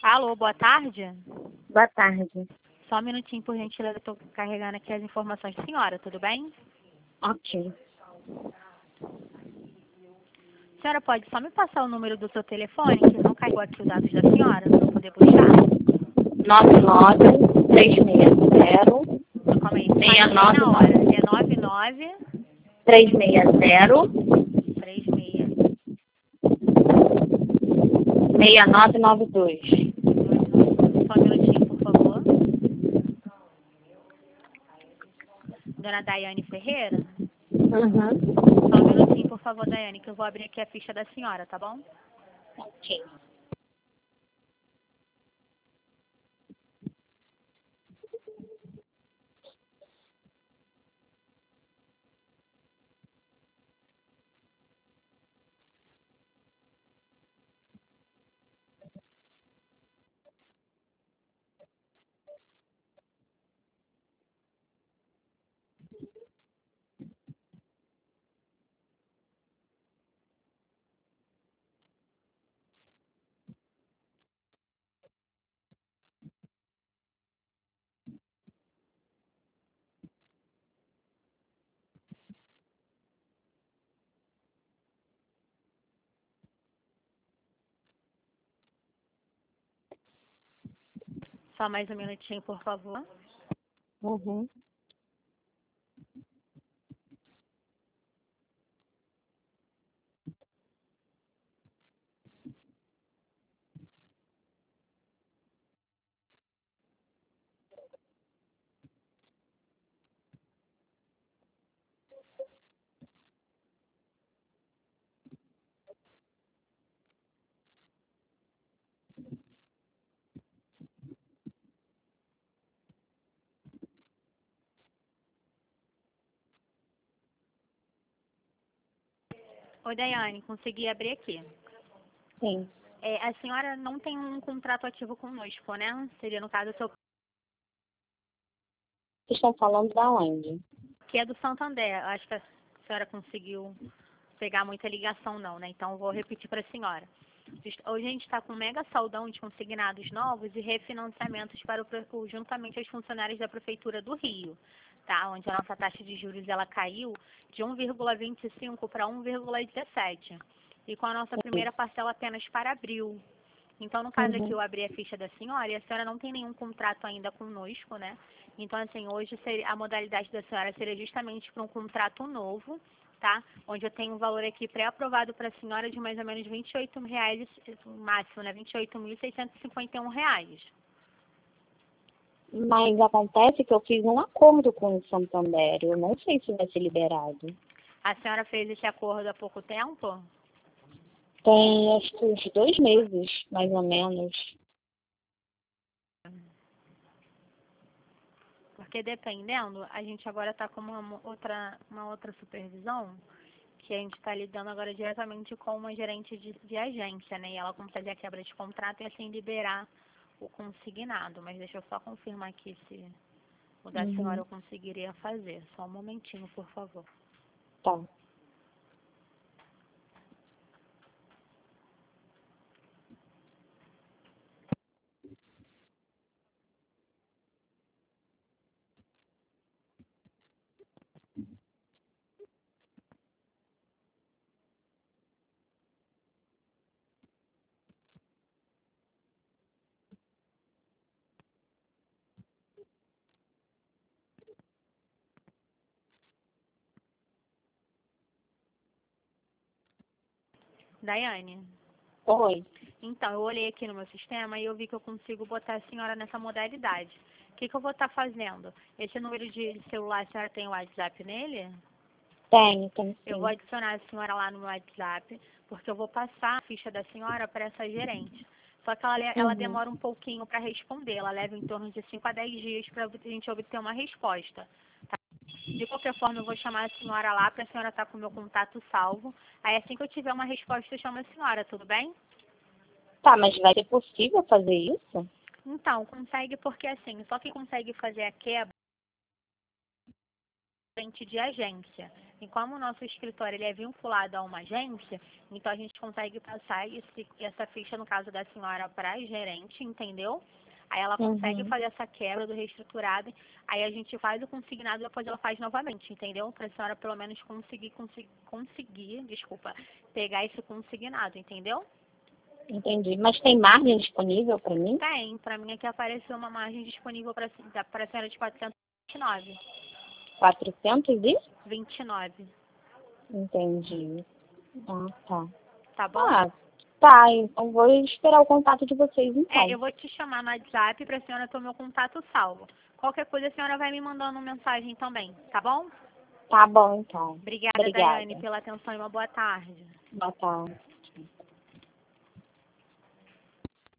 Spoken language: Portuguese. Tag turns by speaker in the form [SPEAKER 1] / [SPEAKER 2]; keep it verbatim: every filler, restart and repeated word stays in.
[SPEAKER 1] Alô, boa tarde.
[SPEAKER 2] Boa tarde.
[SPEAKER 1] Só um minutinho, por gentileza, estou carregando aqui as informações da senhora, tudo bem?
[SPEAKER 2] Ok.
[SPEAKER 1] A senhora pode só me passar o número do seu telefone, que não carregou aqui os dados da senhora, para eu poder buscar?
[SPEAKER 2] nove nove três seis zero
[SPEAKER 1] Calma aí,
[SPEAKER 2] seis
[SPEAKER 1] fale bem
[SPEAKER 2] nove
[SPEAKER 1] na hora. É nove nove
[SPEAKER 2] três seis zero
[SPEAKER 1] três seis
[SPEAKER 2] seis nove nove dois.
[SPEAKER 1] nove nove dois. Só um minutinho, por favor. Dona Daiane Ferreira?
[SPEAKER 2] Uhum.
[SPEAKER 1] Só um minutinho, por favor, Daiane, que eu vou abrir aqui a ficha da senhora, tá bom?
[SPEAKER 2] Ok.
[SPEAKER 1] Só mais um minutinho, por favor.
[SPEAKER 2] Uhum.
[SPEAKER 1] Oi, Daiane, consegui abrir aqui.
[SPEAKER 2] Sim.
[SPEAKER 1] É, a senhora não tem um contrato ativo conosco, né? Seria, no caso, o seu,
[SPEAKER 2] Vocês estão falando da onde?
[SPEAKER 1] que é do Santander. Acho que a senhora conseguiu pegar muita ligação, não, né? Então, eu vou repetir para a senhora. Hoje a gente está com um mega saldão de consignados novos e refinanciamentos para o, pro- juntamente aos funcionários da Prefeitura do Rio, tá? Onde a nossa taxa de juros ela caiu de um vírgula vinte e cinco para um vírgula dezessete. E com a nossa primeira parcela apenas para abril. Então, no caso aqui,
[SPEAKER 2] Uhum.
[SPEAKER 1] eu abri a ficha da senhora e a senhora não tem nenhum contrato ainda conosco, né? Então, assim, hoje seria, a modalidade da senhora seria justamente para um contrato novo, tá? Onde eu tenho um valor aqui pré-aprovado para a senhora de mais ou menos vinte e oito mil reais, o máximo, né? vinte e oito mil seiscentos e cinquenta e um reais.
[SPEAKER 2] Mas acontece que eu fiz um acordo com o Santander. Eu não sei se vai ser liberado.
[SPEAKER 1] A senhora fez esse acordo há pouco tempo?
[SPEAKER 2] Tem acho que uns dois meses, mais ou menos.
[SPEAKER 1] Porque dependendo, a gente agora está com uma mo- outra, uma outra supervisão, que a gente está lidando agora diretamente com uma gerente de, de agência, né? E ela consegue a quebra de contrato e assim liberar o consignado. Mas deixa eu só confirmar aqui se o da senhora
[SPEAKER 2] Uhum.
[SPEAKER 1] eu conseguiria fazer. Só um momentinho, por favor.
[SPEAKER 2] Tá.
[SPEAKER 1] Daiane,
[SPEAKER 2] Oi.
[SPEAKER 1] então, eu olhei aqui no meu sistema e eu vi que eu consigo botar a senhora nessa modalidade. O que, que eu vou estar fazendo? Esse número de celular, a senhora tem o WhatsApp nele?
[SPEAKER 2] Tenho, tenho
[SPEAKER 1] Eu vou
[SPEAKER 2] sim.
[SPEAKER 1] adicionar a senhora lá no WhatsApp, porque eu vou passar a ficha da senhora para essa gerente. Só que ela, le- ela
[SPEAKER 2] Uhum.
[SPEAKER 1] demora um pouquinho para responder, ela leva em torno de cinco a dez dias para a gente obter uma resposta. Tá? De qualquer forma, eu vou chamar a senhora lá para a senhora estar com o meu contato salvo. Aí assim que eu tiver uma resposta, eu chamo a senhora, tudo bem?
[SPEAKER 2] Tá, mas vai ser possível fazer isso?
[SPEAKER 1] Então, consegue porque assim, só quem consegue fazer a quebra frente de agência. E como o nosso escritório ele é vinculado a uma agência, então a gente consegue passar esse, essa ficha, no caso da senhora, para a gerente, entendeu? Aí ela consegue
[SPEAKER 2] Uhum.
[SPEAKER 1] fazer essa quebra do reestruturado, aí a gente faz o consignado e depois ela faz novamente, entendeu? Para a senhora pelo menos conseguir, conseguir, conseguir, desculpa, pegar esse consignado, entendeu?
[SPEAKER 2] Entendi. Mas tem margem disponível para mim?
[SPEAKER 1] Tem, para mim aqui apareceu uma margem disponível para a senhora de quatrocentos e vinte e nove.
[SPEAKER 2] quatrocentos e?
[SPEAKER 1] vinte e nove,
[SPEAKER 2] Entendi. Ah, tá.
[SPEAKER 1] tá bom?
[SPEAKER 2] Ah, tá. Então vou esperar o contato de vocês, então.
[SPEAKER 1] É, eu vou te chamar no WhatsApp para a senhora ter o meu contato salvo. Qualquer coisa a senhora vai me mandando mensagem também, tá bom?
[SPEAKER 2] Tá bom, então.
[SPEAKER 1] Obrigada,
[SPEAKER 2] Obrigada.
[SPEAKER 1] Daiane, pela atenção e uma boa tarde.
[SPEAKER 2] Boa tarde.